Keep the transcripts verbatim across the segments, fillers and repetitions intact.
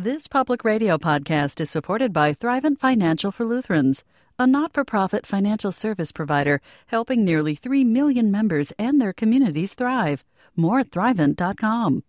This public radio podcast is supported by Thrivent Financial for Lutherans, a not-for-profit financial service provider helping nearly three million members and their communities thrive. More at thrivent dot com.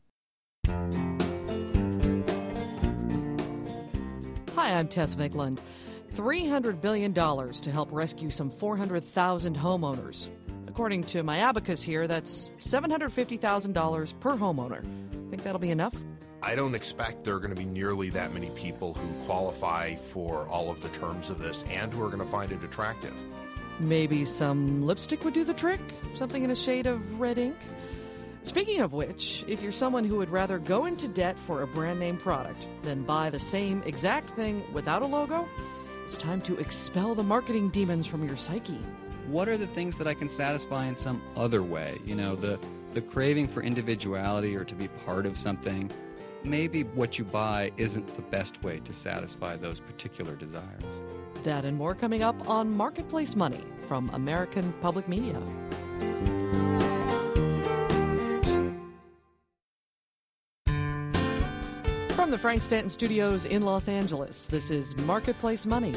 Hi, I'm Tess Vigland. three hundred billion dollars to help rescue some four hundred thousand homeowners. According to my abacus here, that's seven hundred fifty thousand dollars per homeowner. Think that'll be enough? I don't expect there are going to be nearly that many people who qualify for all of the terms of this and who are going to find it attractive. Maybe some lipstick would do the trick? Something in a shade of red ink? Speaking of which, if you're someone who would rather go into debt for a brand name product than buy the same exact thing without a logo, it's time to expel the marketing demons from your psyche. What are the things that I can satisfy in some other way? You know, the, the craving for individuality or to be part of something. Maybe what you buy isn't the best way to satisfy those particular desires. That and more coming up on Marketplace Money from American Public Media. From the Frank Stanton Studios in Los Angeles, this is Marketplace Money.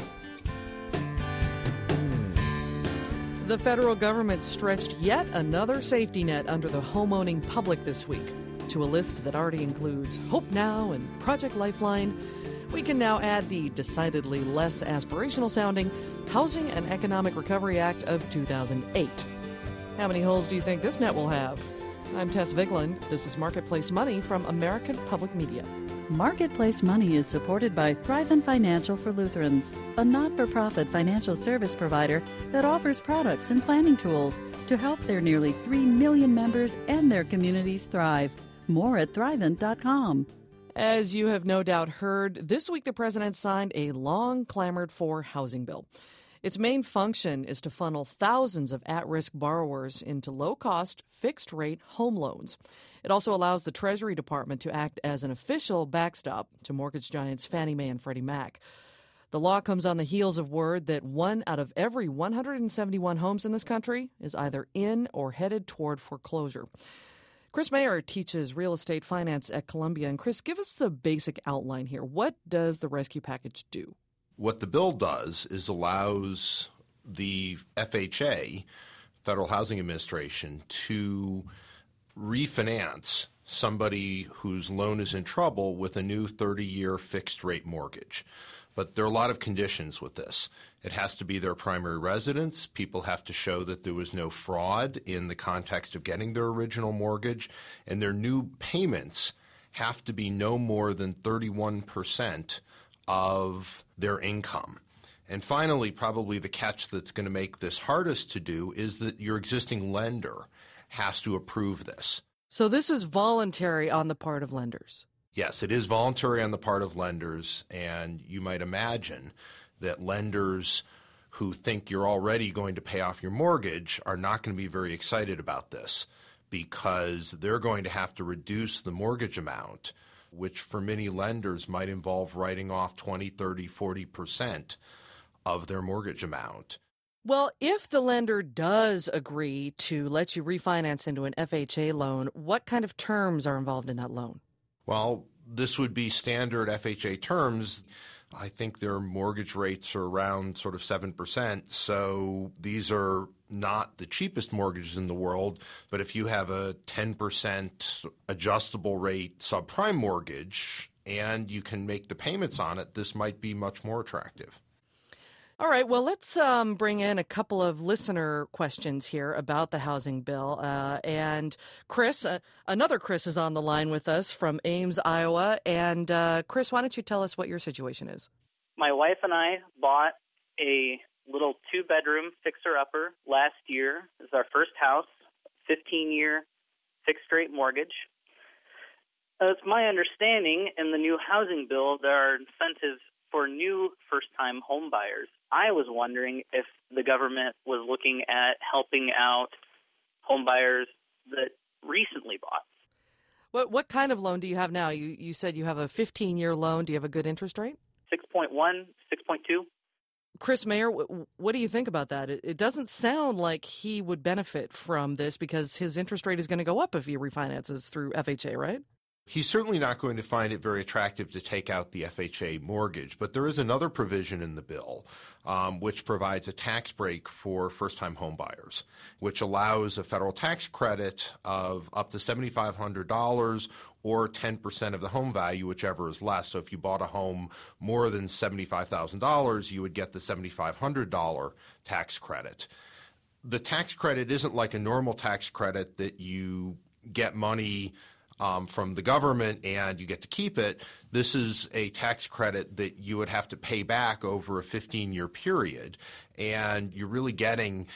The federal government stretched yet another safety net under the homeowning public this week. To a list that already includes Hope Now and Project Lifeline, we can now add the decidedly less aspirational-sounding Housing and Economic Recovery Act of two thousand eight. How many holes do you think this net will have? I'm Tess Vigland. This is Marketplace Money from American Public Media. Marketplace Money is supported by Thrivent Financial for Lutherans, a not-for-profit financial service provider that offers products and planning tools to help their nearly three million members and their communities thrive. More at thrivent dot com. As you have no doubt heard, this week the president signed a long-clamored-for housing bill. Its main function is to funnel thousands of at-risk borrowers into low-cost, fixed-rate home loans. It also allows the Treasury Department to act as an official backstop to mortgage giants Fannie Mae and Freddie Mac. The law comes on the heels of word that one out of every one hundred seventy-one homes in this country is either in or headed toward foreclosure. Chris Mayer teaches real estate finance at Columbia. And Chris, give us a basic outline here. What does the rescue package do? What the bill does is allows the F H A, Federal Housing Administration, to refinance somebody whose loan is in trouble with a new thirty-year fixed-rate mortgage. But there are a lot of conditions with this. It has to be their primary residence. People have to show that there was no fraud in the context of getting their original mortgage. And their new payments have to be no more than thirty-one percent of their income. And finally, probably the catch that's going to make this hardest to do is that your existing lender has to approve this. So this is voluntary on the part of lenders. Yes, it is voluntary on the part of lenders, and you might imagine that lenders who think you're already going to pay off your mortgage are not going to be very excited about this because they're going to have to reduce the mortgage amount, which for many lenders might involve writing off twenty, thirty, forty percent of their mortgage amount. Well, if the lender does agree to let you refinance into an F H A loan, what kind of terms are involved in that loan? Well, this would be standard F H A terms. I think their mortgage rates are around sort of seven percent. So these are not the cheapest mortgages in the world. But if you have a ten percent adjustable rate subprime mortgage and you can make the payments on it, this might be much more attractive. All right, well, let's um, bring in a couple of listener questions here about the housing bill. Uh, and Chris, uh, another Chris is on the line with us from Ames, Iowa. And uh, Chris, why don't you tell us what your situation is? My wife and I bought a little two-bedroom fixer-upper last year. It's our first house, fifteen-year fixed-rate mortgage. Uh, it's my understanding in the new housing bill there are incentives for new first-time home buyers. I was wondering if the government was looking at helping out home buyers that recently bought. What what kind of loan do you have now? You you said you have a fifteen-year loan. Do you have a good interest rate? six point one, six point two. Chris Mayer, what, what do you think about that? It, it doesn't sound like he would benefit from this because his interest rate is going to go up if he refinances through F H A, right? He's certainly not going to find it very attractive to take out the F H A mortgage, but there is another provision in the bill um, which provides a tax break for first-time homebuyers, which allows a federal tax credit of up to seven thousand five hundred dollars or ten percent of the home value, whichever is less. So if you bought a home more than seventy-five thousand dollars, you would get the seven thousand five hundred dollars tax credit. The tax credit isn't like a normal tax credit that you get money Um, from the government and you get to keep it. This is a tax credit that you would have to pay back over a fifteen-year period, and you're really getting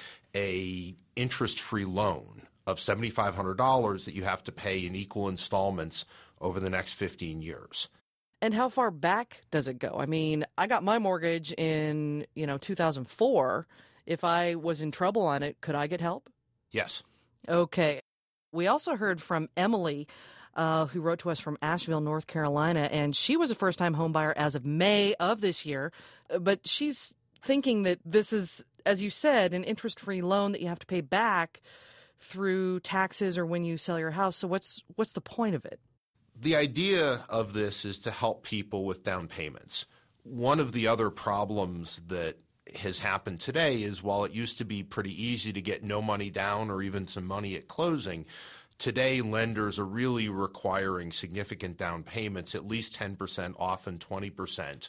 a interest-free loan of seven thousand five hundred dollars that you have to pay in equal installments over the next fifteen years. And how far back does it go? I mean, I got my mortgage in, you know, two thousand four. If I was in trouble on it, could I get help? Yes. Okay. We also heard from Emily, uh, who wrote to us from Asheville, North Carolina, and she was a first-time homebuyer as of May of this year. But she's thinking that this is, as you said, an interest-free loan that you have to pay back through taxes or when you sell your house. So what's what's the point of it? The idea of this is to help people with down payments. One of the other problems that has happened today is while it used to be pretty easy to get no money down or even some money at closing, today lenders are really requiring significant down payments, at least ten percent, often twenty percent,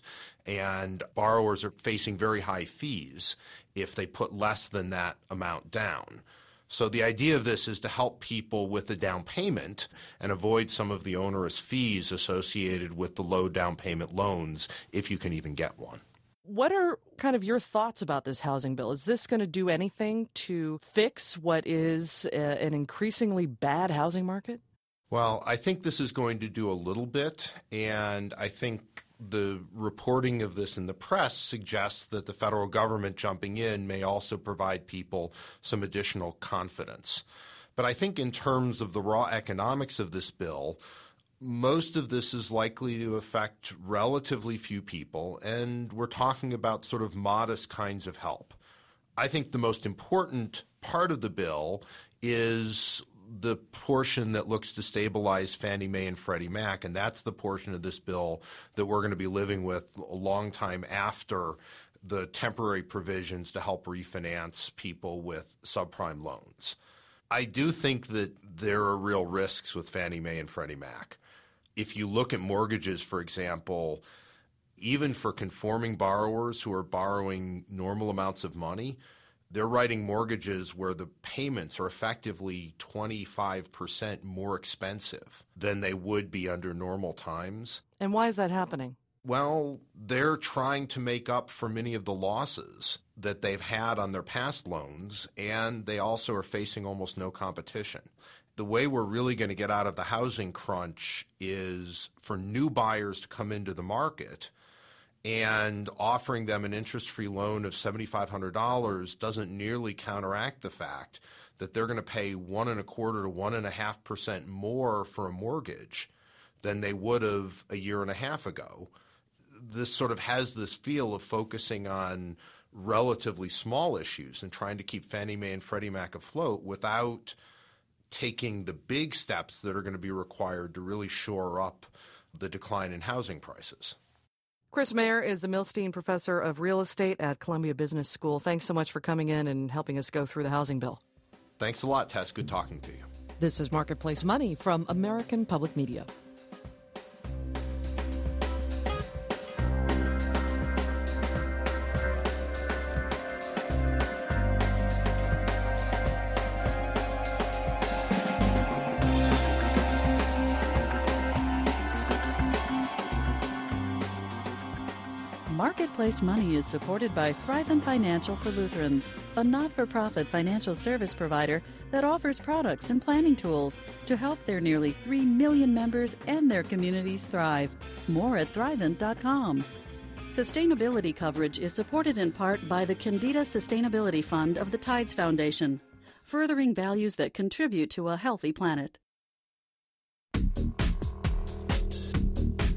and borrowers are facing very high fees if they put less than that amount down. So the idea of this is to help people with the down payment and avoid some of the onerous fees associated with the low down payment loans, if you can even get one. What are kind of your thoughts about this housing bill? Is this going to do anything to fix what is a, an increasingly bad housing market? Well, I think this is going to do a little bit, and I think the reporting of this in the press suggests that the federal government jumping in may also provide people some additional confidence. But I think in terms of the raw economics of this bill, most of this is likely to affect relatively few people, and we're talking about sort of modest kinds of help. I think the most important part of the bill is the portion that looks to stabilize Fannie Mae and Freddie Mac, and that's the portion of this bill that we're going to be living with a long time after the temporary provisions to help refinance people with subprime loans. I do think that there are real risks with Fannie Mae and Freddie Mac. If you look at mortgages, for example, even for conforming borrowers who are borrowing normal amounts of money, they're writing mortgages where the payments are effectively twenty-five percent more expensive than they would be under normal times. And why is that happening? Well, they're trying to make up for many of the losses that they've had on their past loans, and they also are facing almost no competition. The way we're really going to get out of the housing crunch is for new buyers to come into the market, and offering them an interest-free loan of seven thousand five hundred dollars doesn't nearly counteract the fact that they're going to pay one and a quarter to one and a half percent more for a mortgage than they would have a year and a half ago. This sort of has this feel of focusing on relatively small issues and trying to keep Fannie Mae and Freddie Mac afloat without taking the big steps that are going to be required to really shore up the decline in housing prices. Chris Mayer is the Milstein Professor of Real Estate at Columbia Business School. Thanks so much for coming in and helping us go through the housing bill. Thanks a lot, Tess. Good talking to you. This is Marketplace Money from American Public Media. Marketplace Money is supported by Thrivent Financial for Lutherans, a not-for-profit financial service provider that offers products and planning tools to help their nearly three million members and their communities thrive. More at thrivent dot com. Sustainability coverage is supported in part by the Candida Sustainability Fund of the Tides Foundation, furthering values that contribute to a healthy planet.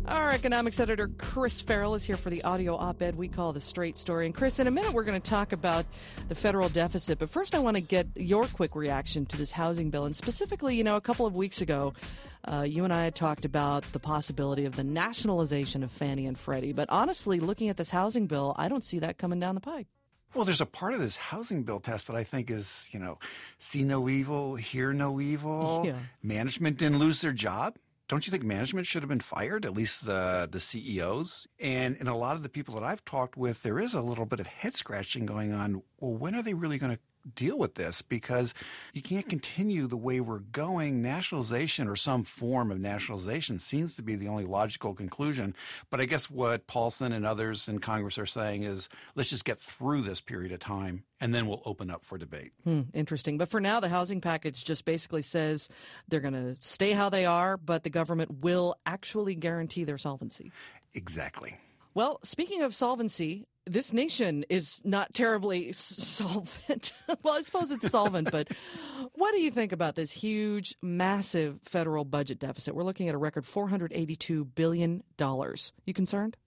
Our economics editor, Chris Farrell, is here for the audio op-ed we call The Straight Story. And Chris, in a minute we're going to talk about the federal deficit. But first I want to get your quick reaction to this housing bill. And specifically, you know, a couple of weeks ago, uh, you and I had talked about the possibility of the nationalization of Fannie and Freddie. But honestly, looking at this housing bill, I don't see that coming down the pike. Well, there's a part of this housing bill test that I think is, you know, see no evil, hear no evil. Yeah. Management didn't lose their job. Don't you think management should have been fired, at least the the C E Os? And in a lot of the people that I've talked with, there is a little bit of head scratching going on. Well, when are they really going to deal with this? Because you can't continue the way we're going. Nationalization or some form of nationalization seems to be the only logical conclusion. But I guess what Paulson and others in Congress are saying is, let's just get through this period of time, and then we'll open up for debate. Hmm, interesting. But for now, the housing package just basically says they're going to stay how they are, but the government will actually guarantee their solvency. Exactly. Well, speaking of solvency, this nation is not terribly s- solvent. Well, I suppose it's solvent, but what do you think about this huge, massive federal budget deficit? We're looking at a record four hundred eighty-two billion dollars. You concerned?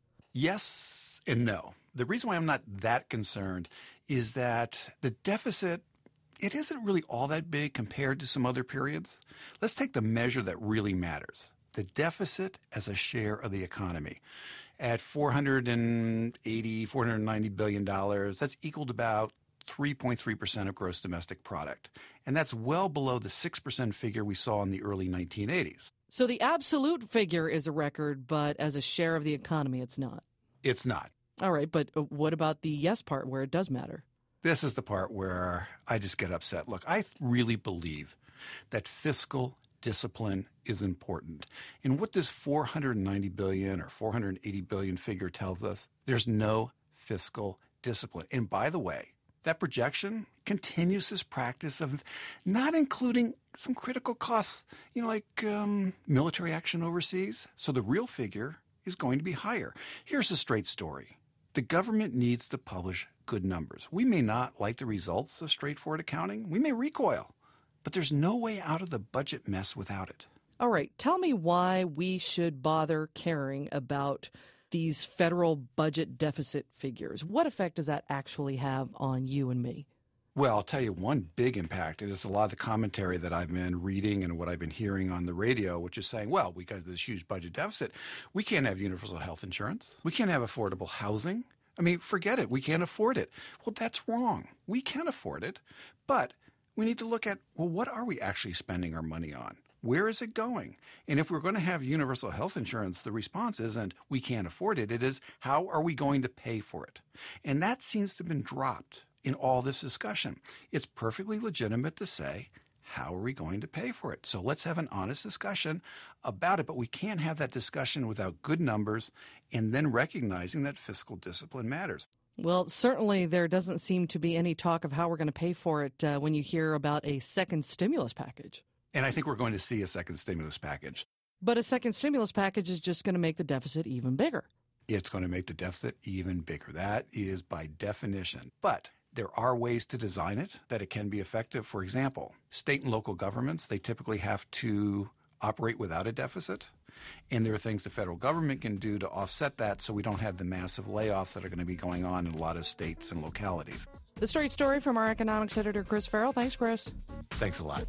Yes and no. The reason why I'm not that concerned is that the deficit, it isn't really all that big compared to some other periods. Let's take the measure that really matters. The deficit as a share of the economy. At four hundred eighty, four hundred ninety billion dollars, that's equal to about three point three percent of gross domestic product. And that's well below the six percent figure we saw in the early nineteen eighties. So the absolute figure is a record, but as a share of the economy, it's not. It's not. All right, but what about the yes part where it does matter? This is the part where I just get upset. Look, I really believe that fiscal discipline is important. And what this four hundred ninety billion or four hundred eighty billion figure tells us, there's no fiscal discipline. And by the way, that projection continues this practice of not including some critical costs, you know, like um, military action overseas. So the real figure is going to be higher. Here's the straight story. The government needs to publish good numbers. We may not like the results of straightforward accounting. We may recoil. But there's no way out of the budget mess without it. All right. Tell me why we should bother caring about these federal budget deficit figures. What effect does that actually have on you and me? Well, I'll tell you one big impact. It is a lot of the commentary that I've been reading and what I've been hearing on the radio, which is saying, well, because of this huge budget deficit, we can't have universal health insurance. We can't have affordable housing. I mean, forget it. We can't afford it. Well, that's wrong. We can afford it, but we need to look at, well, what are we actually spending our money on? Where is it going? And if we're going to have universal health insurance, the response isn't we can't afford it. It is how are we going to pay for it? And that seems to have been dropped in all this discussion. It's perfectly legitimate to say, how are we going to pay for it? So let's have an honest discussion about it. But we can't have that discussion without good numbers and then recognizing that fiscal discipline matters. Well, certainly there doesn't seem to be any talk of how we're going to pay for it uh, when you hear about a second stimulus package. And I think we're going to see a second stimulus package. But a second stimulus package is just going to make the deficit even bigger. It's going to make the deficit even bigger. That is by definition. But there are ways to design it that it can be effective. For example, state and local governments, they typically have to operate without a deficit. And there are things the federal government can do to offset that so we don't have the massive layoffs that are going to be going on in a lot of states and localities. The Straight Story from our economics editor, Chris Farrell. Thanks, Chris. Thanks a lot.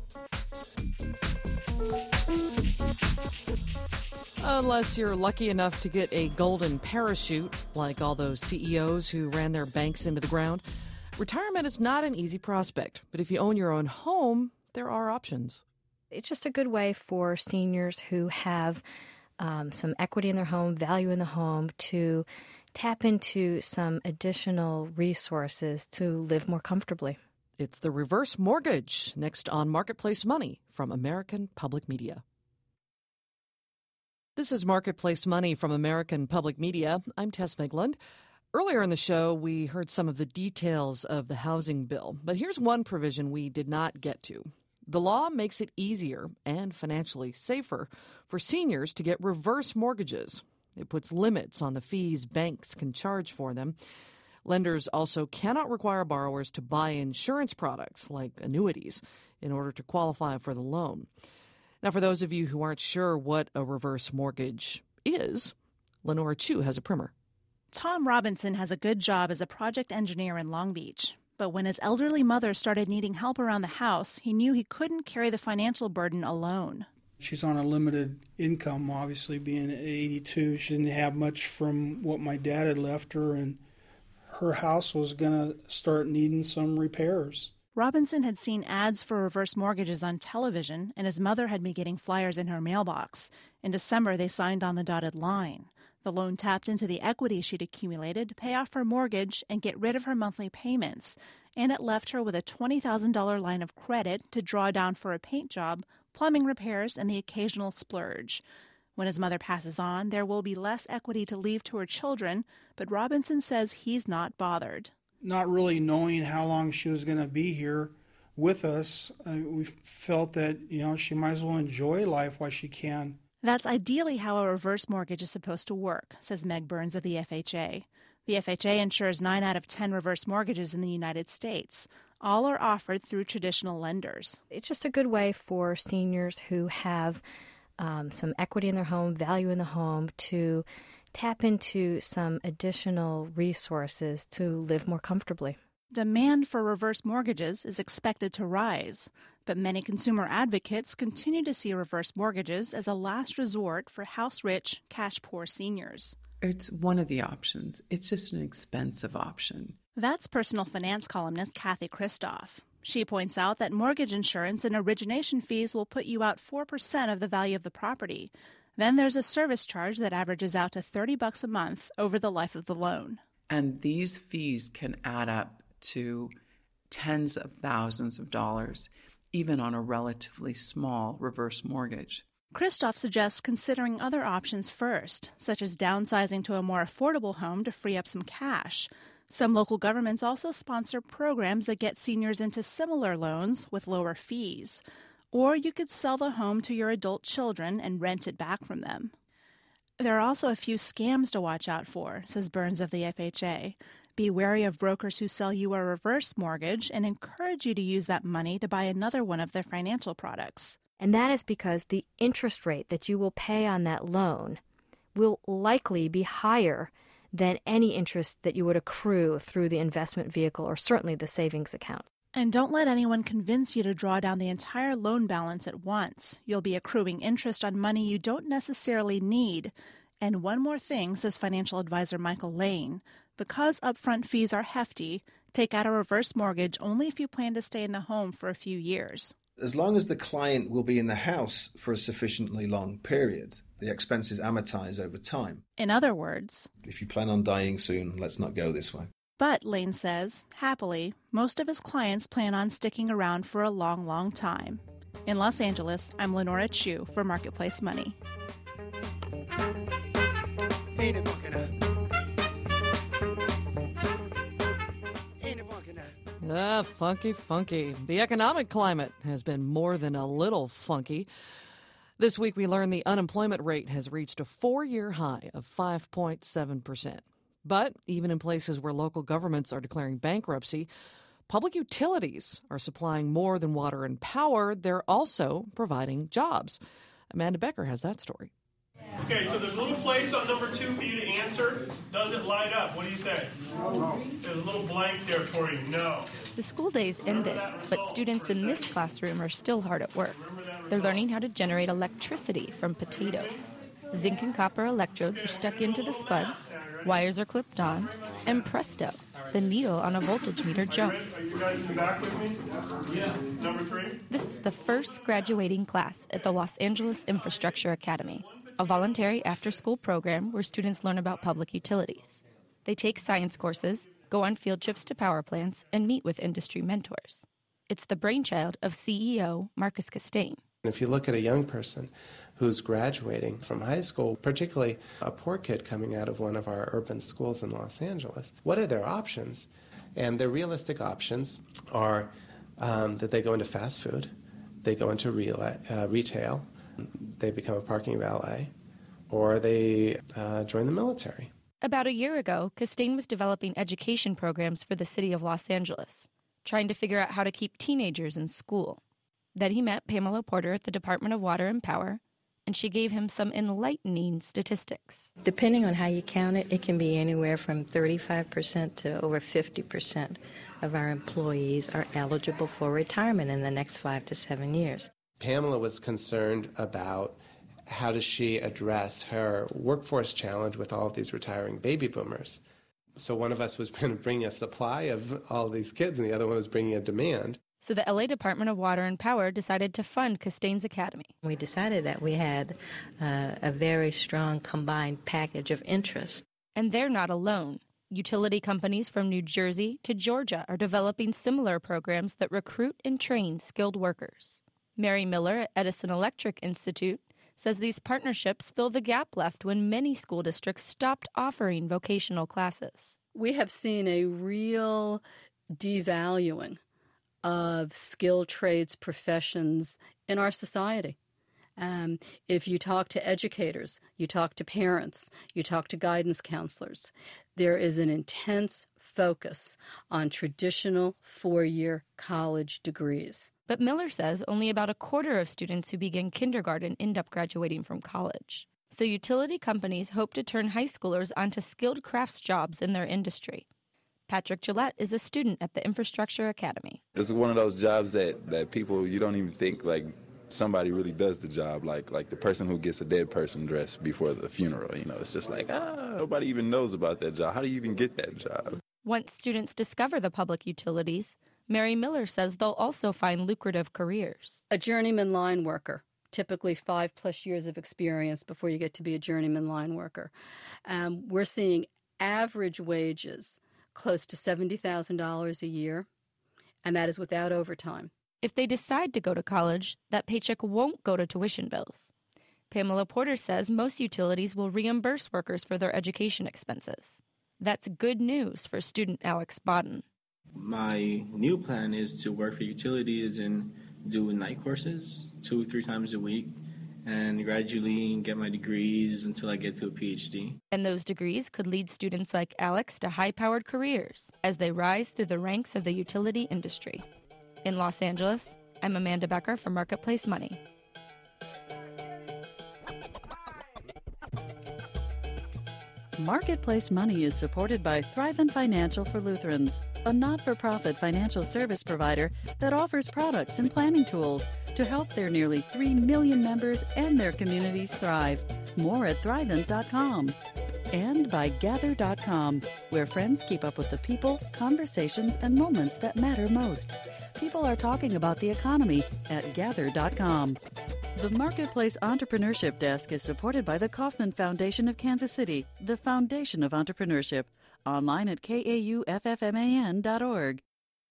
Unless you're lucky enough to get a golden parachute, like all those C E Os who ran their banks into the ground, retirement is not an easy prospect. But if you own your own home, there are options. It's just a good way for seniors who have um, some equity in their home, value in the home, to tap into some additional resources to live more comfortably. It's the reverse mortgage, next on Marketplace Money from American Public Media. This is Marketplace Money from American Public Media. I'm Tess Migland. Earlier in the show, we heard some of the details of the housing bill, but here's one provision we did not get to. The law makes it easier and financially safer for seniors to get reverse mortgages. It puts limits on the fees banks can charge for them. Lenders also cannot require borrowers to buy insurance products like annuities in order to qualify for the loan. Now, for those of you who aren't sure what a reverse mortgage is. Lenora Chu has a primer. Tom Robinson has a good job as a project engineer in Long Beach. But when his elderly mother started needing help around the house, he knew he couldn't carry the financial burden alone. She's on a limited income, obviously, being eighty-two. She didn't have much from what my dad had left her, and her house was going to start needing some repairs. Robinson had seen ads for reverse mortgages on television, and his mother had been getting flyers in her mailbox. In December, they signed on the dotted line. The loan tapped into the equity she'd accumulated to pay off her mortgage and get rid of her monthly payments, and it left her with a twenty thousand dollars line of credit to draw down for a paint job, plumbing repairs, and the occasional splurge. When his mother passes on, there will be less equity to leave to her children, but Robinson says he's not bothered. Not really knowing how long she was going to be here with us, uh, we felt that, you know, she might as well enjoy life while she can. That's ideally how a reverse mortgage is supposed to work, says Meg Burns of the F H A. The F H A insures nine out of ten reverse mortgages in the United States. All are offered through traditional lenders. It's just a good way for seniors who have um, some equity in their home, value in the home, to tap into some additional resources to live more comfortably. Demand for reverse mortgages is expected to rise, but many consumer advocates continue to see reverse mortgages as a last resort for house-rich, cash-poor seniors. It's one of the options. It's just an expensive option. That's personal finance columnist Kathy Christoff. She points out that mortgage insurance and origination fees will put you out four percent of the value of the property. Then there's a service charge that averages out to thirty bucks a month over the life of the loan. And these fees can add up to tens of thousands of dollars, even on a relatively small reverse mortgage. Christoff suggests considering other options first, such as downsizing to a more affordable home to free up some cash. Some local governments also sponsor programs that get seniors into similar loans with lower fees. Or you could sell the home to your adult children and rent it back from them. There are also a few scams to watch out for, says Burns of the F H A. Be wary of brokers who sell you a reverse mortgage and encourage you to use that money to buy another one of their financial products. And that is because the interest rate that you will pay on that loan will likely be higher than any interest that you would accrue through the investment vehicle or certainly the savings account. And don't let anyone convince you to draw down the entire loan balance at once. You'll be accruing interest on money you don't necessarily need. And one more thing, says financial advisor Michael Lane. Because upfront fees are hefty, take out a reverse mortgage only if you plan to stay in the home for a few years. As long as the client will be in the house for a sufficiently long period, the expenses amortize over time. In other words, if you plan on dying soon, let's not go this way. But, Lane says, happily, most of his clients plan on sticking around for a long, long time. In Los Angeles, I'm Lenora Chu for Marketplace Money. Ah, funky, funky. The economic climate has been more than a little funky. This week we learned the unemployment rate has reached a four-year high of five point seven percent. But even in places where local governments are declaring bankruptcy, public utilities are supplying more than water and power. They're also providing jobs. Amanda Becker has that story. Okay, so there's a little place on number two for you to answer. Does it light up? What do you say? No. There's a little blank there for you. No. The school day's ended, but students in this classroom are still hard at work. They're learning how to generate electricity from potatoes. Zinc and copper electrodes are stuck into the spuds, wires are clipped on, and presto, the needle on a voltage meter jumps. Are you guys in the back with me? Yeah. Number three? This is the first graduating class at the Los Angeles Infrastructure Academy, a voluntary after-school program where students learn about public utilities. They take science courses, go on field trips to power plants, and meet with industry mentors. It's the brainchild of C E O Marcus Castaigne. If you look at a young person who's graduating from high school, particularly a poor kid coming out of one of our urban schools in Los Angeles, what are their options? And their realistic options are um, that they go into fast food, they go into real, uh, retail, they become a parking valet, or they uh, join the military. About a year ago, Castaigne was developing education programs for the city of Los Angeles, trying to figure out how to keep teenagers in school. Then he met Pamela Porter at the Department of Water and Power and she gave him some enlightening statistics. Depending on how you count it, it can be anywhere from thirty-five percent to over fifty percent of our employees are eligible for retirement in the next five to seven years. Pamela was concerned about how does she address her workforce challenge with all of these retiring baby boomers. So one of us was going to bring a supply of all these kids, and the other one was bringing a demand. So the L A Department of Water and Power decided to fund Castains Academy. We decided that we had uh, a very strong combined package of interest. And they're not alone. Utility companies from New Jersey to Georgia are developing similar programs that recruit and train skilled workers. Mary Miller at Edison Electric Institute says these partnerships fill the gap left when many school districts stopped offering vocational classes. We have seen a real devaluing of skilled trades professions in our society. Um, if you talk to educators, you talk to parents, you talk to guidance counselors, there is an intense focus on traditional four-year college degrees. But Miller says only about a quarter of students who begin kindergarten end up graduating from college. So utility companies hope to turn high schoolers onto skilled crafts jobs in their industry. Patrick Gillette is a student at the Infrastructure Academy. It's one of those jobs that, that people, you don't even think, like, somebody really does the job, like like the person who gets a dead person dressed before the funeral. You know, it's just like, ah, nobody even knows about that job. How do you even get that job? Once students discover the public utilities, Mary Miller says they'll also find lucrative careers. A journeyman line worker, typically five plus years of experience before you get to be a journeyman line worker. Um, we're seeing average wages close to seventy thousand dollars a year, and that is without overtime. If they decide to go to college, that paycheck won't go to tuition bills. Pamela Porter says most utilities will reimburse workers for their education expenses. That's good news for student Alex Bodden. My new plan is to work for utilities and do night courses two, three times a week, and gradually get my degrees until I get to a P H D. And those degrees could lead students like Alex to high-powered careers as they rise through the ranks of the utility industry. In Los Angeles, I'm Amanda Becker for Marketplace Money. Marketplace Money is supported by Thrivent Financial for Lutherans, a not-for-profit financial service provider that offers products and planning tools to help their nearly three million members and their communities thrive. More at thrivent dot com. And by Gather dot com, where friends keep up with the people, conversations, and moments that matter most. People are talking about the economy at Gather dot com. The Marketplace Entrepreneurship Desk is supported by the Kauffman Foundation of Kansas City, the foundation of entrepreneurship. Online at K A U F F M A N dot org.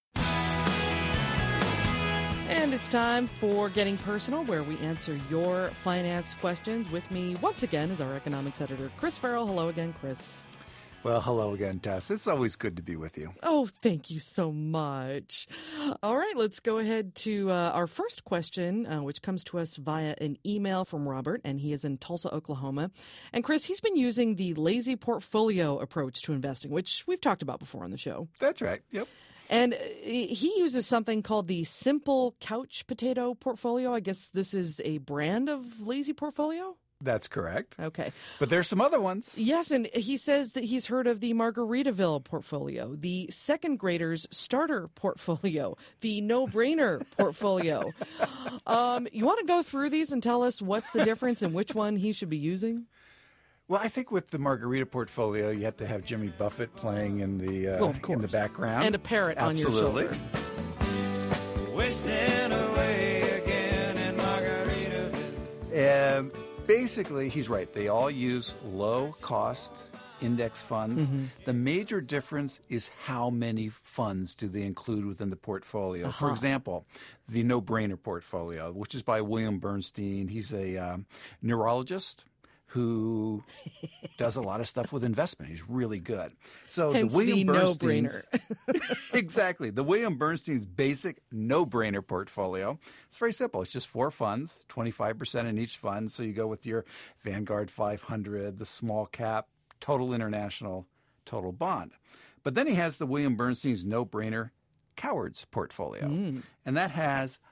And it's time for Getting Personal, where we answer your finance questions. With me once again is our economics editor, Chris Farrell. Hello again, Chris. Well, hello again, Tess. It's always good to be with you. Oh, thank you so much. All right, let's go ahead to uh, our first question, uh, which comes to us via an email from Robert, and he is in Tulsa, Oklahoma. And Chris, he's been using the lazy portfolio approach to investing, which we've talked about before on the show. That's right. Yep. And he uses something called the Simple Couch Potato Portfolio. I guess this is a brand of lazy portfolio? That's correct. Okay. But there's some other ones. Yes, and he says that he's heard of the Margaritaville portfolio, the second graders starter portfolio, the no-brainer portfolio. Um, you want to go through these and tell us what's the difference and which one he should be using? Well, I think with the Margarita portfolio, you have to have Jimmy Buffett playing in the uh, well, of course. in the background. And a parrot Absolutely. on your shoulder. Wasting away again in Margaritaville. Um, basically, he's right. They all use low-cost index funds. Mm-hmm. The major difference is how many funds do they include within the portfolio. Uh-huh. For example, the no-brainer portfolio, which is by William Bernstein. He's a um, neurologist who does a lot of stuff with investment. He's really good. So Hence the William the Bernstein's no-brainer. Exactly. The William Bernstein's basic no-brainer portfolio. It's very simple. It's just four funds, twenty-five percent in each fund. So you go with your Vanguard five hundred, the small cap, total international, total bond. But then he has the William Bernstein's no-brainer Cowards portfolio. Mm. And that has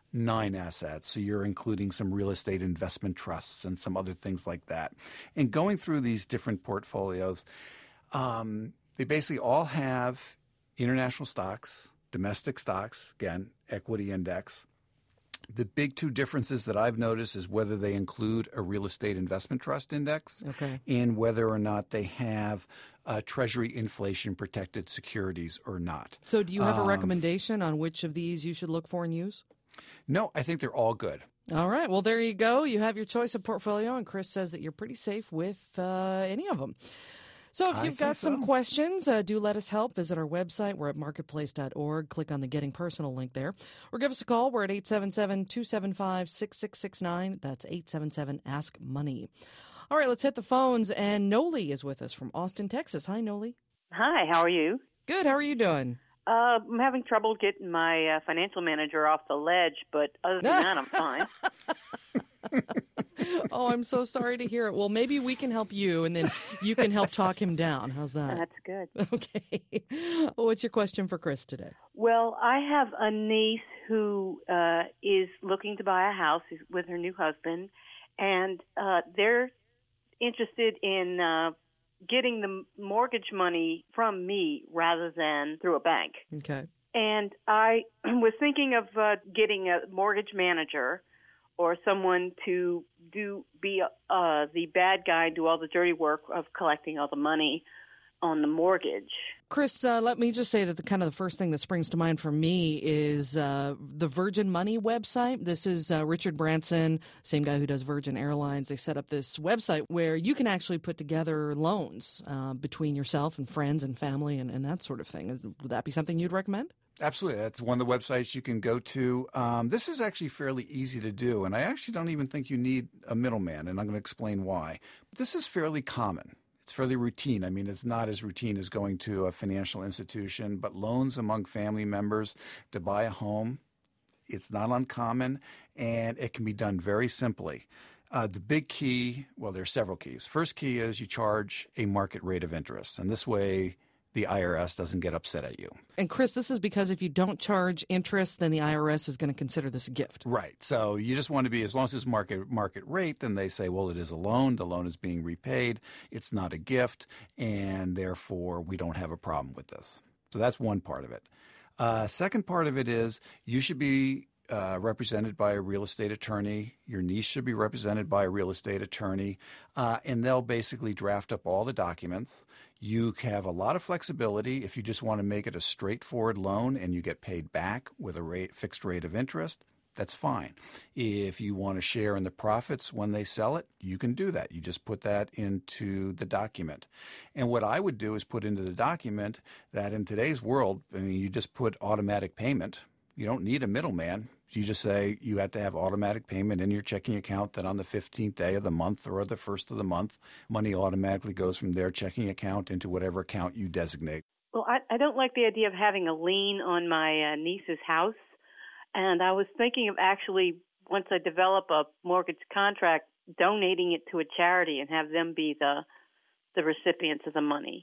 nine assets. So you're including some real estate investment trusts and some other things like that. And going through these different portfolios, um, they basically all have international stocks, domestic stocks, again, equity index. The big two differences that I've noticed is whether they include a real estate investment trust index Okay. and whether or not they have uh, Treasury inflation protected securities or not. So do you have a Um, recommendation on which of these you should look for and use? No, I think they're all good. All right. Well, there you go. You have your choice of portfolio, and Chris says that you're pretty safe with uh, any of them. So if I you've say got some so. questions, uh, do let us help. Visit our website. We're at marketplace dot org. Click on the Getting Personal link there. Or give us a call. We're at eight seven seven, two seven five, six six six nine. That's eight seven seven, ask money. All right, let's hit the phones. And Noli is with us from Austin, Texas. Hi, Noli. Hi, how are you? Good. How are you doing? Uh, I'm having trouble getting my uh, financial manager off the ledge, but other than that, I'm fine. Oh, I'm so sorry to hear it. Well, maybe we can help you, and then you can help talk him down. How's that? That's good. Okay. Well, what's your question for Chris today? Well, I have a niece who uh, is looking to buy a house with her new husband, and uh, they're interested in uh, getting the mortgage money from me rather than through a bank. Okay. And I was thinking of uh, getting a mortgage manager or someone to do be uh, the bad guy, do all the dirty work of collecting all the money on the mortgage. Chris, uh, let me just say that the kind of the first thing that springs to mind for me is uh, the Virgin Money website. This is uh, Richard Branson, same guy who does Virgin Airlines. They set up this website where you can actually put together loans uh, between yourself and friends and family and, and that sort of thing. Is, would that be something you'd recommend? Absolutely. That's one of the websites you can go to. Um, this is actually fairly easy to do, and I actually don't even think you need a middleman, and I'm going to explain why. But this is fairly common. It's fairly routine. I mean, it's not as routine as going to a financial institution, but loans among family members to buy a home, it's not uncommon, and it can be done very simply. Uh, the big key, well, there are several keys. First key is you charge a market rate of interest, and this way the I R S doesn't get upset at you. And Chris, this is because if you don't charge interest, then the I R S is going to consider this a gift. Right. So you just want to be, as long as it's market market rate, then they say, well, it is a loan. The loan is being repaid. It's not a gift, and therefore we don't have a problem with this. So that's one part of it. Uh, second part of it is you should be Uh, represented by a real estate attorney. Your niece should be represented by a real estate attorney, uh, and they'll basically draft up all the documents. You have a lot of flexibility if you just want to make it a straightforward loan and you get paid back with a rate, fixed rate of interest. That's fine. If you want to share in the profits when they sell it, you can do that. You just put that into the document. And what I would do is put into the document that in today's world, I mean, you just put automatic payment. You don't need a middleman. You just say you have to have automatic payment in your checking account that on the fifteenth day of the month or the first of the month, money automatically goes from their checking account into whatever account you designate. Well, I, I don't like the idea of having a lien on my uh, niece's house. And I was thinking of actually, once I develop a mortgage contract, donating it to a charity and have them be the the recipients of the money.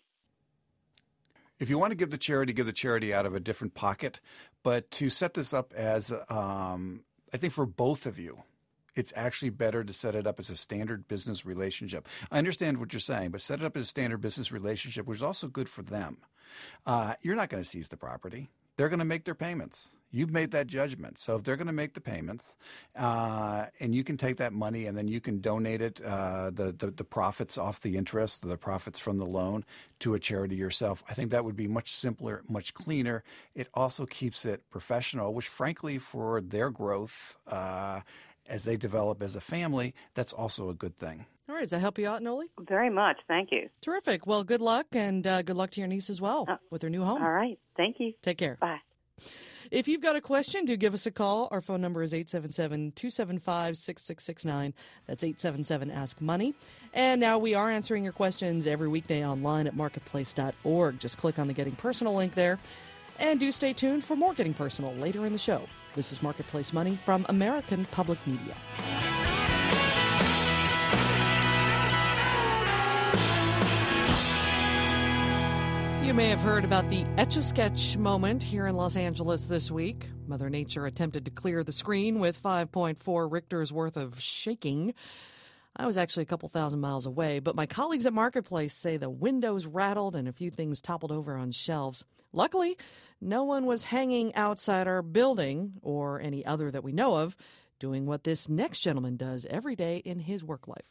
If you want to give the charity, give the charity out of a different pocket. But to set this up as, um, I think for both of you, it's actually better to set it up as a standard business relationship. I understand what you're saying, but set it up as a standard business relationship, which is also good for them. Uh, you're not going to seize the property. They're going to make their payments. You've made that judgment. So if they're going to make the payments, uh, and you can take that money and then you can donate it, uh, the, the the profits off the interest, the profits from the loan, to a charity yourself, I think that would be much simpler, much cleaner. It also keeps it professional, which frankly for their growth uh, as they develop as a family, that's also a good thing. All right. Does that help you out, Noli? Very much. Thank you. Terrific. Well, good luck, and uh, good luck to your niece as well Oh, with her new home. All right. Thank you. Take care. Bye. If you've got a question, do give us a call. Our phone number is eight seven seven, two seven five, six six six nine. That's eight seven seven, ask money. And now we are answering your questions every weekday online at marketplace dot org. Just click on the Getting Personal link there. And do stay tuned for more Getting Personal later in the show. This is Marketplace Money from American Public Media. You may have heard about the Etch-a-Sketch moment here in Los Angeles this week. Mother Nature attempted to clear the screen with five point four Richter's worth of shaking. I was actually a couple thousand miles away, but my colleagues at Marketplace say the windows rattled and a few things toppled over on shelves. Luckily, no one was hanging outside our building, or any other that we know of, doing what this next gentleman does every day in his work life.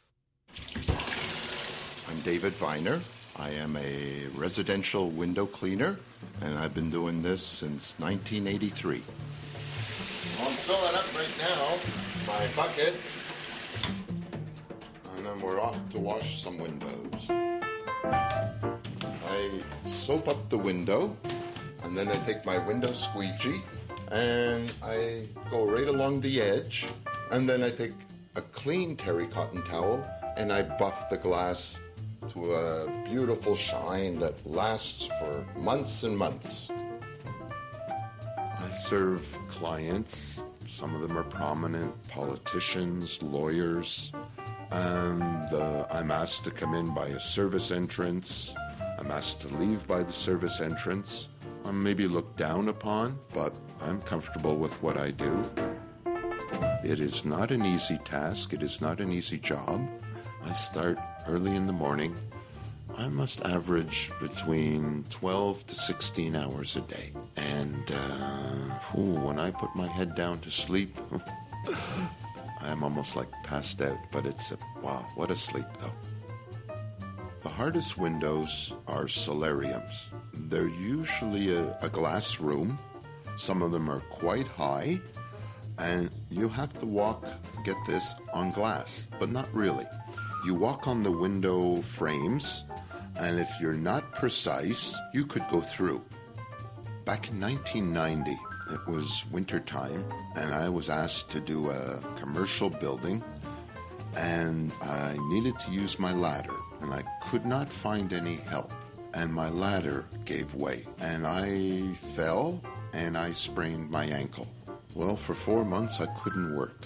I'm David Viner. I am a residential window cleaner, and I've been doing this since nineteen eighty-three. I'm filling up right now my bucket, and then we're off to wash some windows. I soap up the window, and then I take my window squeegee, and I go right along the edge, and then I take a clean terry cotton towel, and I buff the glass to a beautiful shine that lasts for months and months. I serve clients. Some of them are prominent politicians, lawyers, and uh, I'm asked to come in by a service entrance. I'm asked to leave by the service entrance. I'm maybe looked down upon, but I'm comfortable with what I do. It is not an easy task. It is not an easy job. I start early in the morning. I must average between twelve to sixteen hours a day. And uh, ooh, when I put my head down to sleep, I'm almost like passed out. But it's a, wow, what a sleep though. The hardest windows are solariums. They're usually a, a glass room. Some of them are quite high. And you have to walk, get this, on glass, but not really. You walk on the window frames, and if you're not precise, you could go through. Back in nineteen ninety, it was wintertime, and I was asked to do a commercial building, and I needed to use my ladder, and I could not find any help, and my ladder gave way, and I fell, and I sprained my ankle. Well, for four months, I couldn't work.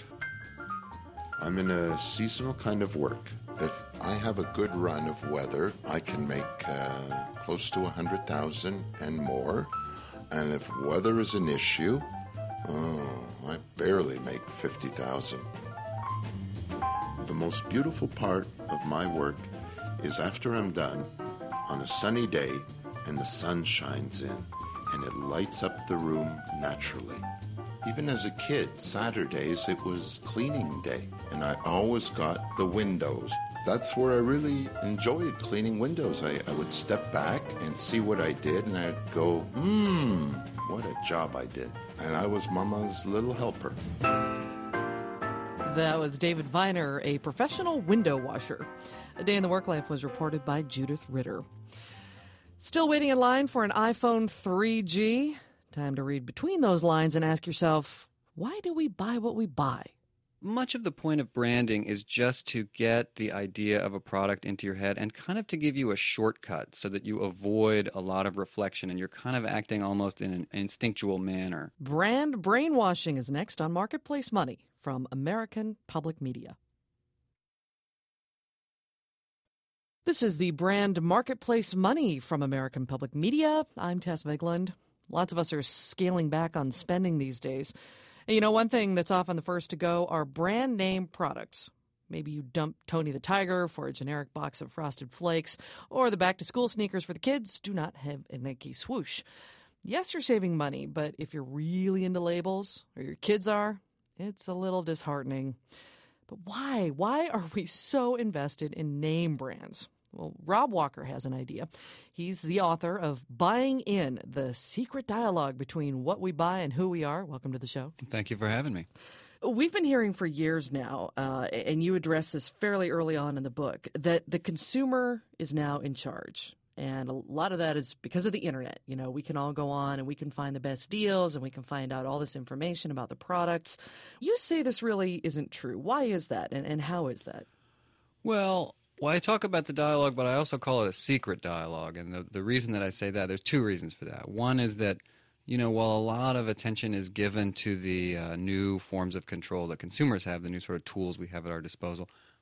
I'm in a seasonal kind of work. If I have a good run of weather, I can make uh, close to one hundred thousand and more. And if weather is an issue, oh, I barely make fifty thousand. The most beautiful part of my work is after I'm done, on a sunny day, and the sun shines in, and it lights up the room naturally. Even as a kid, Saturdays, it was cleaning day, and I always got the windows. That's where I really enjoyed cleaning windows. I, I would step back and see what I did, and I'd go, hmm, what a job I did. And I was Mama's little helper. That was David Viner, a professional window washer. A Day in the Work Life was reported by Judith Ritter. Still waiting in line for an iPhone three G? Time to read between those lines and ask yourself, why do we buy what we buy? Much of the point of branding is just to get the idea of a product into your head and kind of to give you a shortcut so that you avoid a lot of reflection and you're kind of acting almost in an instinctual manner. Brand brainwashing is next on Marketplace Money from American Public Media. This is the Brand Marketplace Money from American Public Media. I'm Tess Vigland. Lots of us are scaling back on spending these days. And you know, one thing that's often the first to go are brand name products. Maybe you dump Tony the Tiger for a generic box of Frosted Flakes, or the back-to-school sneakers for the kids do not have a Nike swoosh. Yes, you're saving money, but if you're really into labels, or your kids are, it's a little disheartening. But why? Why are we so invested in name brands? Well, Rob Walker has an idea. He's the author of Buying In, the secret dialogue between what we buy and who we are. Welcome to the show. Thank you for having me. We've been hearing for years now, uh, and you address this fairly early on in the book, that the consumer is now in charge. And a lot of that is because of the internet. You know, we can all go on and we can find the best deals and we can find out all this information about the products. You say this really isn't true. Why is that, and, and how is that? Well, Well, I talk about the dialogue, but I also call it a secret dialogue. And the, the reason that I say that, there's two reasons for that. One is that, you know, while a lot of attention is given to the uh, new forms of control that consumers have, the new sort of tools we have at our disposal,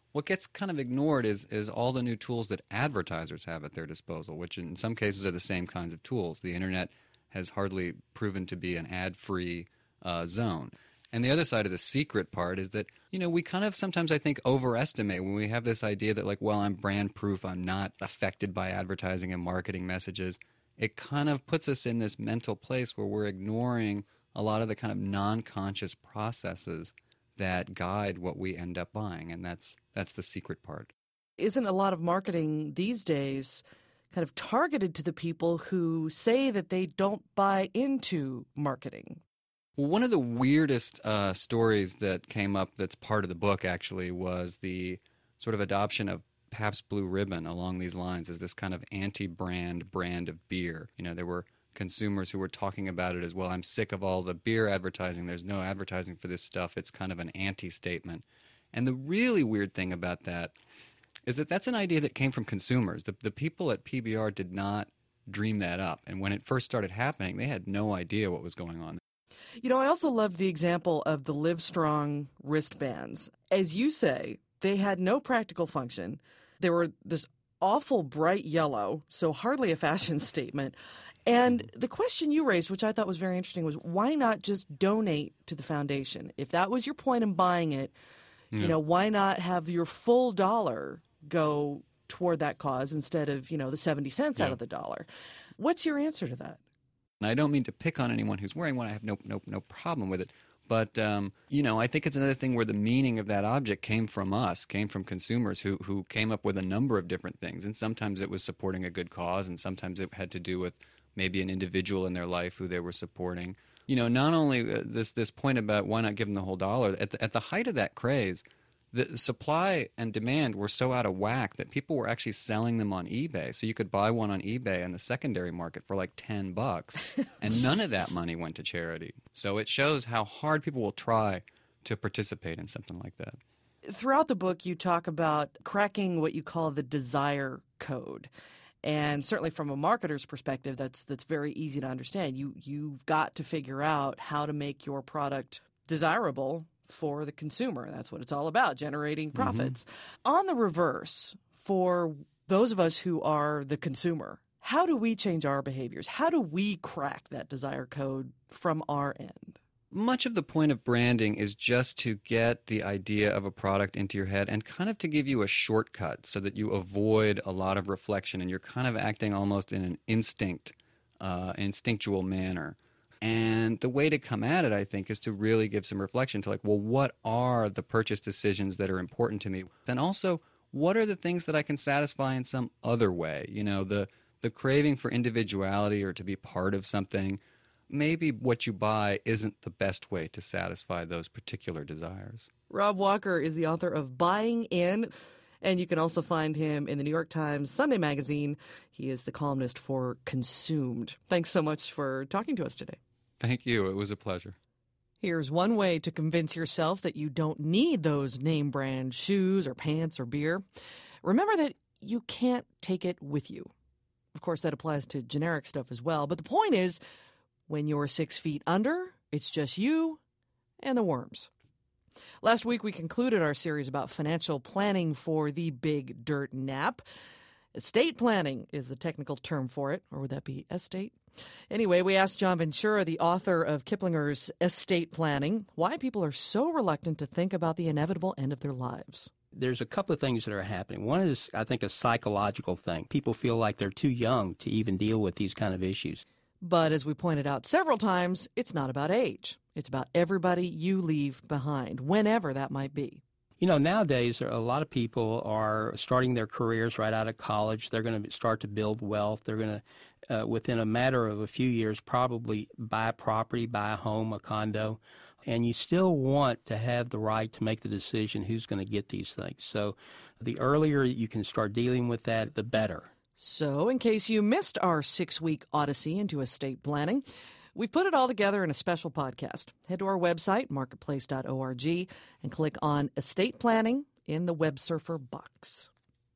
What gets kind of ignored is is all the new tools that advertisers have at their disposal, which in some cases are the same kinds of tools. The internet has hardly proven to be an ad-free uh, zone. And the other side of the secret part is that, you know, we kind of sometimes, I think, overestimate when we have this idea that, like, well, I'm brand proof, I'm not affected by advertising and marketing messages. It kind of puts us in this mental place where we're ignoring a lot of the kind of non-conscious processes that guide what we end up buying, and that's that's the secret part. Isn't a lot of marketing these days kind of targeted to the people who say that they don't buy into marketing? Well, one of the weirdest uh, stories that came up that's part of the book, actually, was the sort of adoption of Pabst Blue Ribbon along these lines as this kind of anti-brand brand of beer. You know, there were consumers who were talking about it as, well, I'm sick of all the beer advertising. There's no advertising for this stuff. It's kind of an anti-statement. And the really weird thing about that is that that's an idea that came from consumers. The, the people at P B R did not dream that up. And when it first started happening, they had no idea what was going on. You know, I also love the example of the Livestrong wristbands. As you say, they had no practical function. They were this awful bright yellow, so hardly a fashion statement. And the question you raised, which I thought was very interesting, was why not just donate to the foundation? If that was your point in buying it, yeah. you know, why not have your full dollar go toward that cause instead of, you know, the seventy cents yeah. out of the dollar? What's your answer to that? And I don't mean to pick on anyone who's wearing one. I have no no no problem with it. But, um, you know, I think it's another thing where the meaning of that object came from us, came from consumers who, who came up with a number of different things. And sometimes it was supporting a good cause, and sometimes it had to do with maybe an individual in their life who they were supporting. You know, not only uh, this this point about why not give them the whole dollar, at the, at the height of that craze, the supply and demand were so out of whack that people were actually selling them on eBay. So you could buy one on eBay in the secondary market for like ten bucks, and none of that money went to charity. So it shows how hard people will try to participate in something like that. Throughout the book, you talk about cracking what you call the desire code. And certainly from a marketer's perspective, that's that's very easy to understand. You, you've got to figure out how to make your product desirable for the consumer. That's what it's all about, generating profits. Mm-hmm. On the reverse, for those of us who are the consumer, how do we change our behaviors? How do we crack that desire code from our end? Much of the point of branding is just to get the idea of a product into your head and kind of to give you a shortcut so that you avoid a lot of reflection and you're kind of acting almost in an instinct, uh, instinctual manner. And the way to come at it, I think, is to really give some reflection to like, well, what are the purchase decisions that are important to me? And also, what are the things that I can satisfy in some other way? You know, the, the craving for individuality or to be part of something. Maybe what you buy isn't the best way to satisfy those particular desires. Rob Walker is the author of Buying In, and you can also find him in the New York Times Sunday Magazine. He is the columnist for Consumed. Thanks so much for talking to us today. Thank you. It was a pleasure. Here's one way to convince yourself that you don't need those name brand shoes or pants or beer. Remember that you can't take it with you. Of course, that applies to generic stuff as well. But the point is, when you're six feet under, it's just you and the worms. Last week, we concluded our series about financial planning for the big dirt nap. Estate planning is the technical term for it, or would that be estate? Anyway, we asked John Ventura, the author of Kiplinger's Estate Planning, why people are so reluctant to think about the inevitable end of their lives. There's a couple of things that are happening. One is, I think, a psychological thing. People feel like they're too young to even deal with these kind of issues. But as we pointed out several times, it's not about age. It's about everybody you leave behind, whenever that might be. You know, nowadays, a lot of people are starting their careers right out of college. They're going to start to build wealth. They're going to, uh, within a matter of a few years, probably buy a property, buy a home, a condo. And you still want to have the right to make the decision who's going to get these things. So the earlier you can start dealing with that, the better. So in case you missed our six-week odyssey into estate planning, we've put it all together in a special podcast. Head to our website, marketplace dot org, and click on Estate Planning in the Web Surfer box.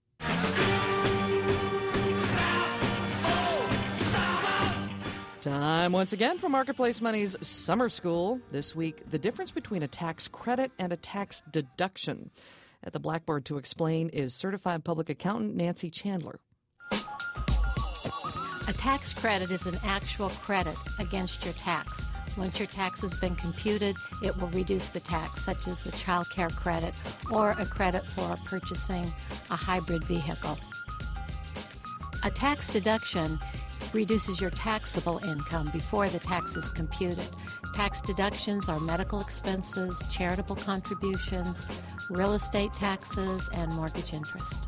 Time once again for Marketplace Money's Summer School. This week, the difference between a tax credit and a tax deduction. At the Blackboard to explain is certified public accountant Nancy Chandler. A tax credit is an actual credit against your tax. Once your tax has been computed, it will reduce the tax, such as the child care credit or a credit for purchasing a hybrid vehicle. A tax deduction reduces your taxable income before the tax is computed. Tax deductions are medical expenses, charitable contributions, real estate taxes, and mortgage interest.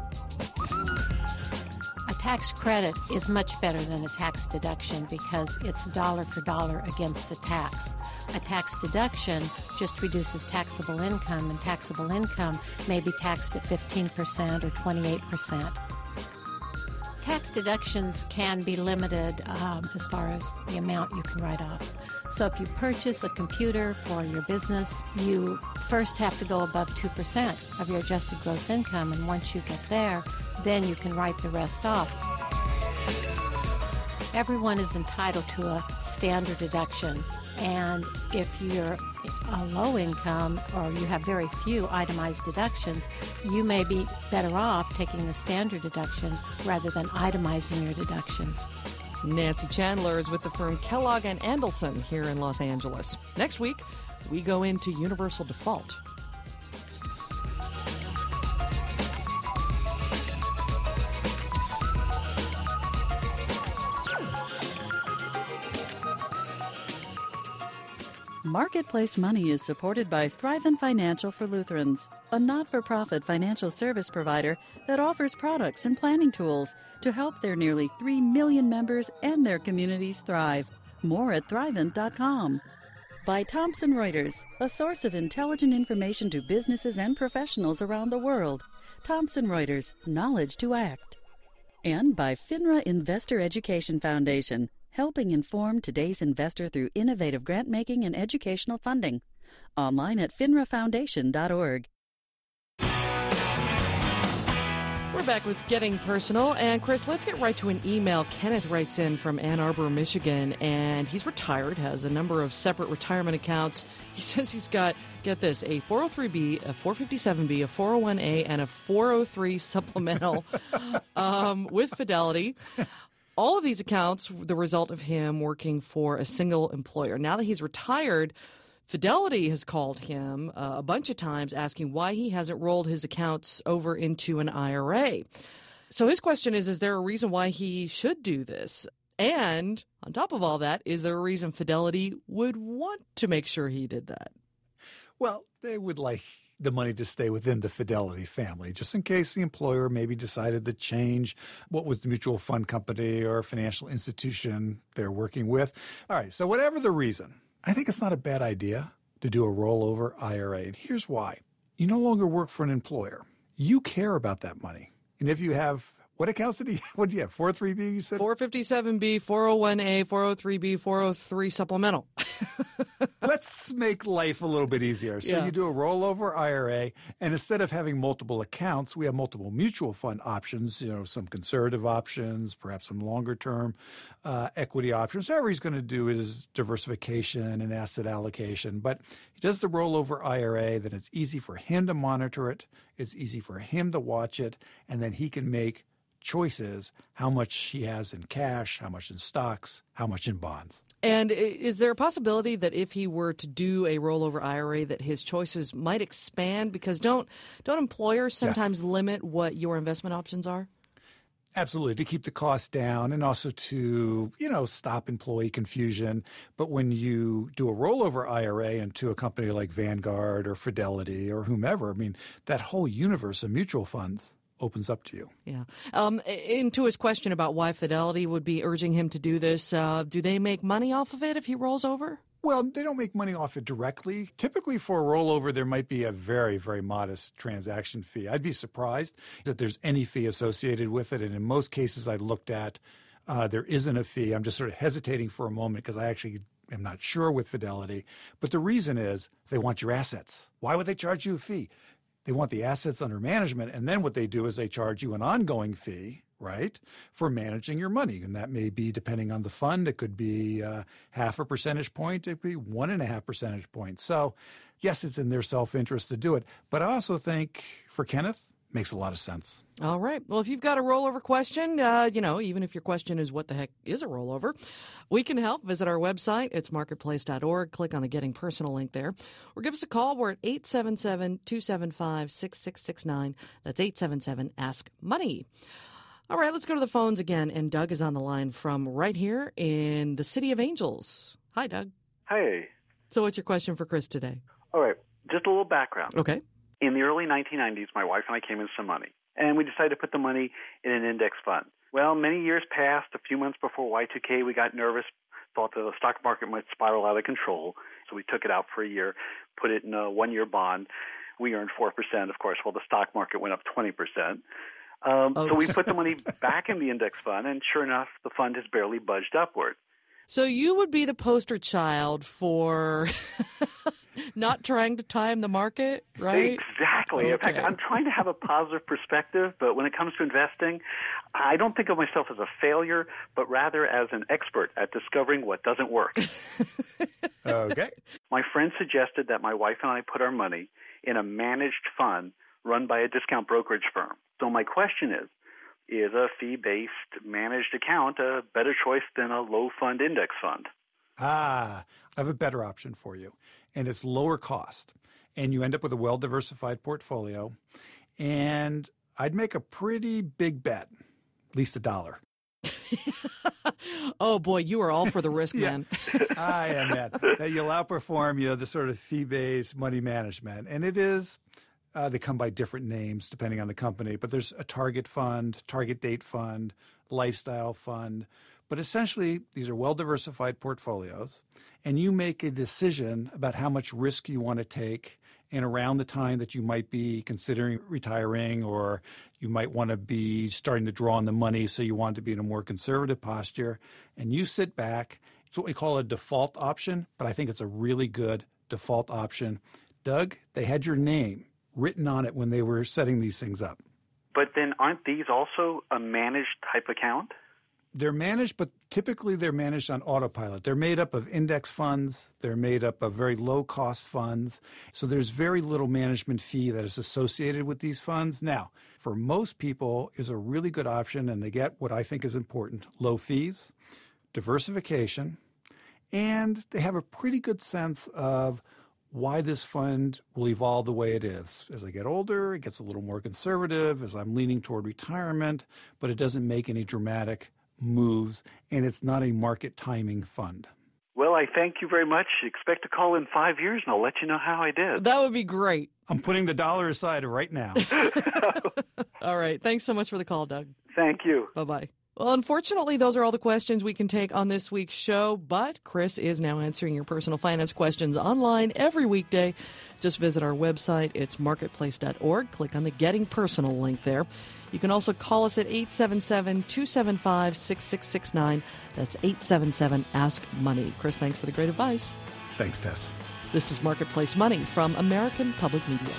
A tax credit is much better than a tax deduction because it's dollar for dollar against the tax. A tax deduction just reduces taxable income, and taxable income may be taxed at fifteen percent or twenty-eight percent. Tax deductions can be limited um, as far as the amount you can write off. So if you purchase a computer for your business, you first have to go above two percent of your adjusted gross income, and once you get there, then you can write the rest off. Everyone is entitled to a standard deduction, and if you're a low income or you have very few itemized deductions, you may be better off taking the standard deduction rather than itemizing your deductions. Nancy Chandler is with the firm Kellogg and Andelson here in Los Angeles. Next week, we go into universal default. Marketplace Money is supported by Thrivent Financial for Lutherans, a not-for-profit financial service provider that offers products and planning tools to help their nearly three million members and their communities thrive. More at thrivent dot com. By Thomson Reuters, a source of intelligent information to businesses and professionals around the world. Thomson Reuters, knowledge to act. And by FINRA Investor Education Foundation, helping inform today's investor through innovative grant-making and educational funding. Online at finra foundation dot org. We're back with Getting Personal. And, Chris, let's get right to an email. Kenneth writes in from Ann Arbor, Michigan, and he's retired, has a number of separate retirement accounts. He says he's got, get this, a four oh three B, a four fifty-seven B, a four oh one A, and a four oh three supplemental um, with Fidelity. All of these accounts, the result of him working for a single employer. Now that he's retired, Fidelity has called him uh, a bunch of times asking why he hasn't rolled his accounts over into an I R A. So his question is, is there a reason why he should do this? And on top of all that, is there a reason Fidelity would want to make sure he did that? Well, they would like the money to stay within the Fidelity family, just in case the employer maybe decided to change what was the mutual fund company or financial institution they're working with. All right, so whatever the reason, I think it's not a bad idea to do a rollover I R A. And here's why. You no longer work for an employer. You care about that money. And if you have, what accounts did he, what did you have, four oh three B you said? four fifty-seven B, four oh one A, four oh three B, four oh three supplemental. Let's make life a little bit easier. So Yeah. you do a rollover I R A, and instead of having multiple accounts, we have multiple mutual fund options, you know, some conservative options, perhaps some longer-term uh, equity options. Whatever he's going to do is diversification and asset allocation. But he does the rollover I R A, then it's easy for him to monitor it. It's easy for him to watch it, and then he can make choices, how much he has in cash, how much in stocks, how much in bonds. And is there a possibility that if he were to do a rollover I R A that his choices might expand? Because don't don't employers sometimes Yes. limit what your investment options are? Absolutely, to keep the cost down and also to, you know, stop employee confusion. But when you do a rollover I R A into a company like Vanguard or Fidelity or whomever, I mean, that whole universe of mutual funds opens up to you. Yeah. Um, into his question about why Fidelity would be urging him to do this, uh, do they make money off of it if he rolls over? Well, they don't make money off it directly. Typically for a rollover, there might be a very, very modest transaction fee. I'd be surprised that there's any fee associated with it. And in most cases I looked at, uh, there isn't a fee. I'm just sort of hesitating for a moment because I actually am not sure with Fidelity. But the reason is they want your assets. Why would they charge you a fee? They want the assets under management, and then what they do is they charge you an ongoing fee, right, for managing your money. And that may be, depending on the fund, it could be uh, half a percentage point, it could be one and a half percentage points. So, yes, it's in their self-interest to do it. But I also think, for Kenneth, makes a lot of sense. All right. Well, if you've got a rollover question, uh, you know, even if your question is what the heck is a rollover, we can help. Visit our website. It's marketplace dot org. Click on the Getting Personal link there. Or give us a call. We're at eight seven seven, two seven five, six six six nine. That's eight seven seven, ask money. All right, let's go to the phones again. And Doug is on the line from right here in the City of Angels. Hi, Doug. Hey. So what's your question for Chris today? All right, just a little background. Okay. In the early nineteen nineties, my wife and I came in some money, and we decided to put the money in an index fund. Well, many years passed. A few months before Y two K, we got nervous, thought that the stock market might spiral out of control, so we took it out for a year, put it in a one-year bond. We earned four percent, of course, while the stock market went up twenty percent. Um, oh. So we put the money back in the index fund, and sure enough, the fund has barely budged upward. So you would be the poster child for not trying to time the market, right? Exactly. Okay. In fact, I'm trying to have a positive perspective, but when it comes to investing, I don't think of myself as a failure, but rather as an expert at discovering what doesn't work. Okay. My friend suggested that my wife and I put our money in a managed fund run by a discount brokerage firm. So my question is, is a fee-based managed account a better choice than a low-fund index fund? Ah, I have a better option for you, and it's lower cost. And you end up with a well-diversified portfolio, and I'd make a pretty big bet, at least a dollar. Oh, boy, you are all for the risk, yeah, man. I am that. That you'll outperform, you know, the sort of fee-based money management. And it is, uh, they come by different names depending on the company, but there's a target fund, target date fund, lifestyle fund. But essentially, these are well-diversified portfolios, and you make a decision about how much risk you want to take and around the time that you might be considering retiring, or you might want to be starting to draw on the money, so you want to be in a more conservative posture. And you sit back. It's what we call a default option, but I think it's a really good default option. Doug, they had your name written on it when they were setting these things up. But then aren't these also a managed type account? They're managed, but typically they're managed on autopilot. They're made up of index funds. They're made up of very low-cost funds. So there's very little management fee that is associated with these funds. Now, for most people, is a really good option, and they get what I think is important: low fees, diversification, and they have a pretty good sense of why this fund will evolve the way it is. As I get older, it gets a little more conservative, as I'm leaning toward retirement, but it doesn't make any dramatic moves, and it's not a market timing fund. Well, I thank you very much. Expect to call in five years, and I'll let you know how I did. That would be great. I'm putting the dollar aside right now. All right. Thanks so much for the call, Doug. Thank you. Bye-bye. Well, unfortunately, those are all the questions we can take on this week's show, but Chris is now answering your personal finance questions online every weekday. Just visit our website. It's marketplace dot org. Click on the Getting Personal link there. You can also call us at eight seven seven, two seven five, six six six nine. That's eight seven seven, ask money. Chris, thanks for the great advice. Thanks, Tess. This is Marketplace Money from American Public Media.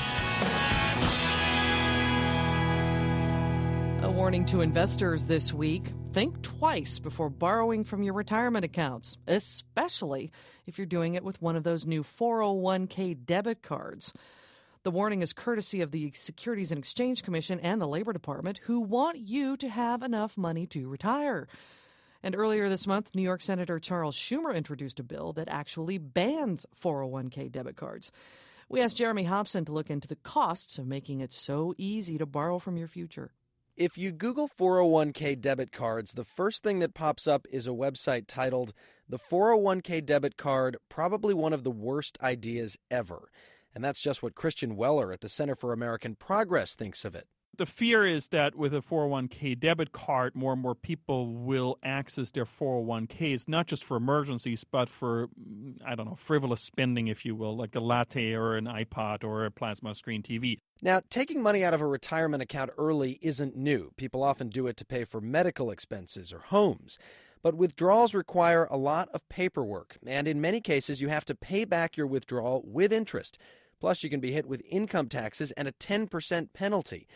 A warning to investors this week: think twice before borrowing from your retirement accounts, especially if you're doing it with one of those new four oh one k debit cards. The warning is courtesy of the Securities and Exchange Commission and the Labor Department, who want you to have enough money to retire. And earlier this month, New York Senator Charles Schumer introduced a bill that actually bans four oh one k debit cards. We asked Jeremy Hobson to look into the costs of making it so easy to borrow from your future. If you Google four oh one k debit cards, the first thing that pops up is a website titled "The four oh one k Debit Card, Probably One of the Worst Ideas Ever." And that's just what Christian Weller at the Center for American Progress thinks of it. The fear is that with a four oh one k debit card, more and more people will access their four oh one k's, not just for emergencies, but for, I don't know, frivolous spending, if you will, like a latte or an iPod or a plasma screen T V. Now, taking money out of a retirement account early isn't new. People often do it to pay for medical expenses or homes. But withdrawals require a lot of paperwork, and in many cases you have to pay back your withdrawal with interest. Plus, you can be hit with income taxes and a ten percent penalty.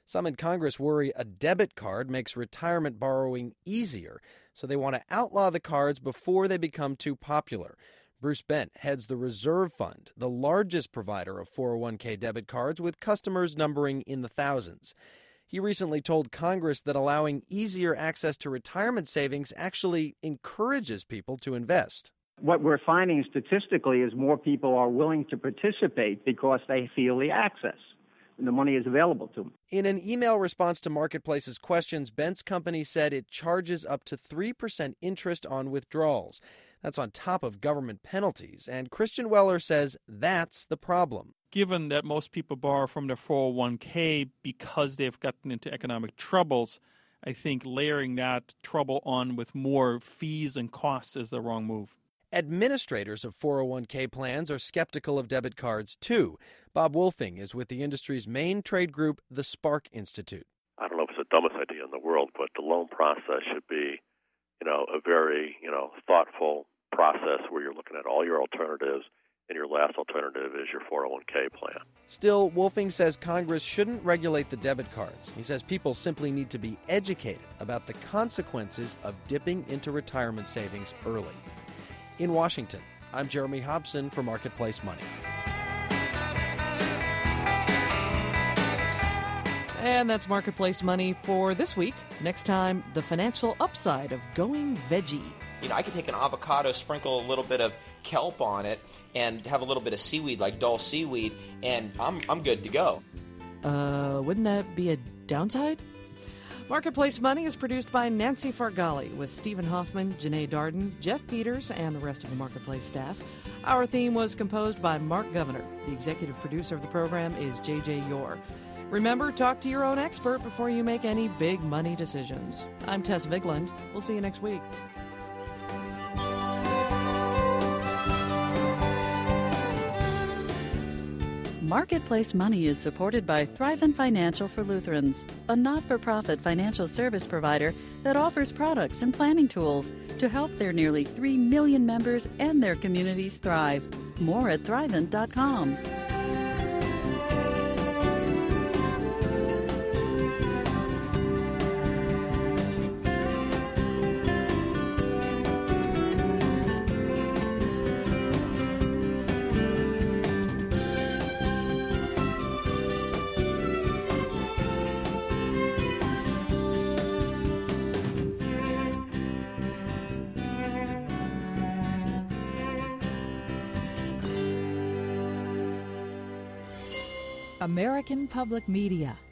Some in Congress worry a debit card makes retirement borrowing easier, so they want to outlaw the cards before they become too popular. Bruce Bent heads the Reserve Fund, the largest provider of four oh one k debit cards with customers numbering in the thousands. He recently told Congress that allowing easier access to retirement savings actually encourages people to invest. What we're finding statistically is more people are willing to participate because they feel the access and the money is available to them. In an email response to Marketplace's questions, Bent's company said it charges up to three percent interest on withdrawals. That's on top of government penalties. And Christian Weller says that's the problem. Given that most people borrow from their four oh one k because they've gotten into economic troubles, I think layering that trouble on with more fees and costs is the wrong move. Administrators of four oh one k plans are skeptical of debit cards, too. Bob Wolfing is with the industry's main trade group, the Spark Institute. I don't know if it's the dumbest idea in the world, but the loan process should be, you know, a very, you know, thoughtful process where you're looking at all your alternatives, and your last alternative is your four oh one k plan. Still, Wolfing says Congress shouldn't regulate the debit cards. He says people simply need to be educated about the consequences of dipping into retirement savings early. In Washington, I'm Jeremy Hobson for Marketplace Money. And that's Marketplace Money for this week. Next time, the financial upside of going veggie. You know, I could take an avocado, sprinkle a little bit of kelp on it, and have a little bit of seaweed, like dull seaweed, and I'm I'm good to go. Uh, wouldn't that be a downside? Marketplace Money is produced by Nancy Fargali with Stephen Hoffman, Janae Darden, Jeff Peters, and the rest of the Marketplace staff. Our theme was composed by Mark Governor. The executive producer of the program is J J Yore. Remember, talk to your own expert before you make any big money decisions. I'm Tess Vigland. We'll see you next week. Marketplace Money is supported by Thrivent Financial for Lutherans, a not-for-profit financial service provider that offers products and planning tools to help their nearly three million members and their communities thrive. More at thrivent dot com. American Public Media